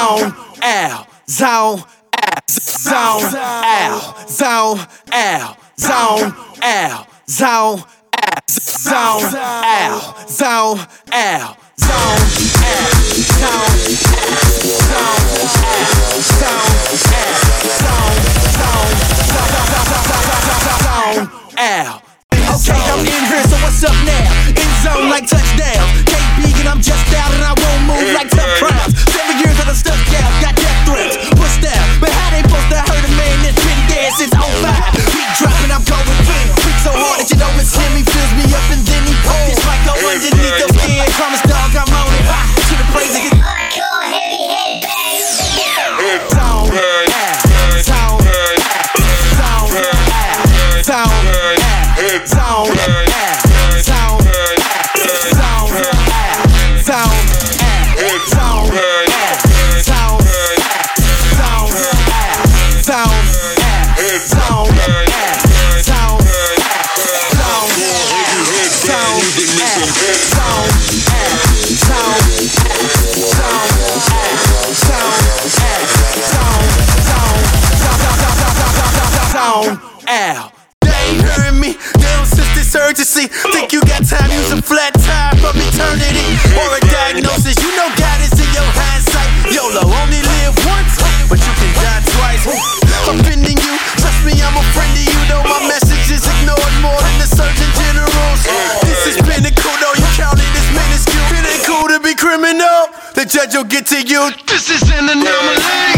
zone out, zone out, zone out, zone out, zone out, zone out, zone out, zone out, zone out, zone out. Okay, I'm in here, so what's up now? In zone like touchdown. KB and I'm just out and I won't move like tough crowds. 7 years that I'm stuck out, got death threats, pushed out. But how they supposed to hurt a man that's been dead since 05? Beat dropping, I'm going in. Freak so hard that you know it's him. He fills me up and then he pulls. This mic go underneath your skin. Promise dog, I'm on it. To the praise of his hardcore heavy head bang. Zone out, zone out, zone out, zone out, zone out. Ow. They ain't hearing me, they don't sense this urgency. Think you got time, use a flat tire from eternity. Or a diagnosis, you know God is in your hindsight. YOLO, only live once, but you can die twice. Offending you, trust me, I'm a friend of you. Know my message is ignored more than the Surgeon General's. This is pinnacle, though you counted as minuscule. It ain't cool to be criminal, the judge will get to you. This is an anomaly.